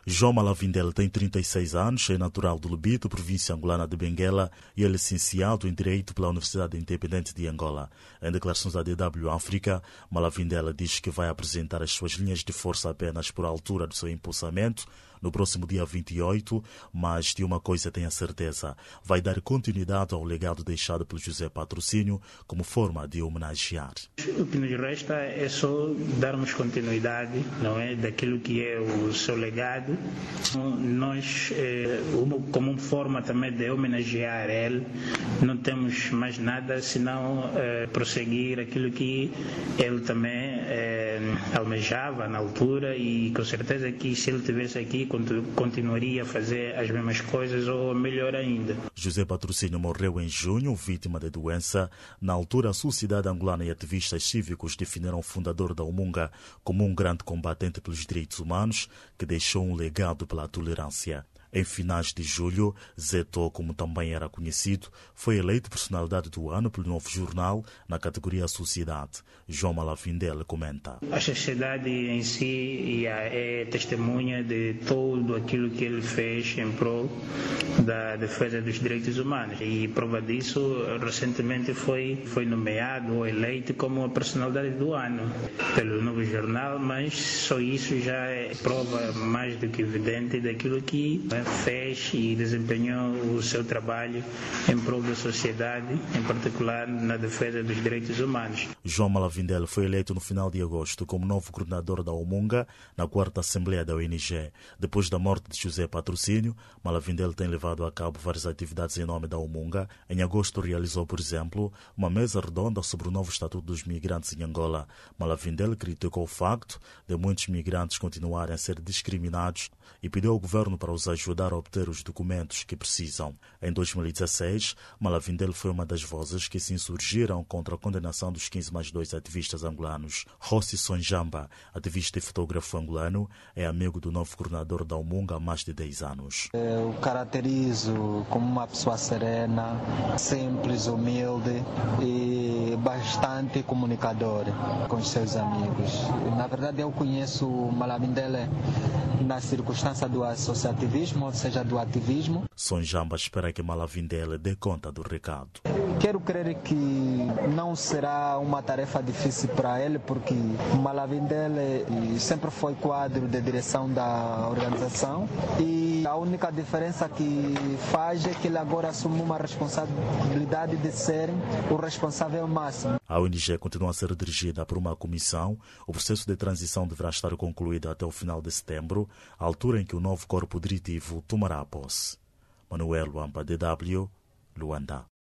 João Malavindele tem 36 anos, é natural do Lubito, província angolana de Benguela, e é licenciado em Direito pela Universidade Independente de Angola. Em declarações à DW África, Malavindele diz que vai apresentar as suas linhas de força apenas por altura do seu impulsamento no próximo dia 28, mas de uma coisa tem a certeza: vai dar continuidade ao legado deixado pelo José Patrocínio como forma de homenagear. O que nos resta é só darmos continuidade, não é, daquilo que é o seu legado. Nós, como forma também de homenagear ele, não temos mais nada senão prosseguir aquilo que ele também almejava na altura, e com certeza que se ele estivesse aqui continuaria a fazer as mesmas coisas ou melhor ainda. José Patrocínio morreu em junho, vítima da doença. Na altura, a sociedade angolana e ativistas cívicos definiram o fundador da Umunga como um grande combatente pelos direitos humanos que deixou um legado pela tolerância. Em finais de julho, Zeto, como também era conhecido, foi eleito personalidade do ano pelo Novo Jornal na categoria Sociedade. João Malavindele comenta: A sociedade em si é testemunha de tudo aquilo que ele fez em prol da defesa dos direitos humanos, e prova disso, recentemente foi nomeado ou eleito como a personalidade do ano pelo Novo Jornal, mas só isso já é prova mais do que evidente daquilo que fez e desempenhou o seu trabalho em prol da sociedade, em particular na defesa dos direitos humanos. João Malavindele foi eleito no final de agosto como novo coordenador da Umunga na 4ª Assembleia da ONG. Depois da morte de José Patrocínio, Malavindele tem levado a cabo várias atividades em nome da Umunga. Em agosto realizou, por exemplo, uma mesa redonda sobre o novo Estatuto dos Migrantes em Angola. Malavindele criticou o facto de muitos migrantes continuarem a ser discriminados e pediu ao governo para os ajudar a obter os documentos que precisam. Em 2016, Malavindele foi uma das vozes que se insurgiram contra a condenação dos 15+2 ativistas angolanos. Rossi Sonjamba, ativista e fotógrafo angolano, é amigo do novo coordenador da Umunga há mais de 10 anos. Eu caracterizo como uma pessoa serena, simples, humilde e bastante comunicador com os seus amigos. Na verdade, eu conheço Malavindele na circunstância do associativismo, ou seja, do ativismo. Sonjamba espera que Malavindele dê conta do recado. Quero crer que não será uma tarefa difícil para ele, porque Malavindele sempre foi quadro de direção da organização, e a única diferença que faz é que ele agora assume uma responsabilidade de ser o responsável máximo. A ONG continua a ser dirigida por uma comissão. O processo de transição deverá estar concluído até o final de setembro, a altura em que o novo corpo diretivo tomará a posse. Manuel Luamba, DW, Luanda.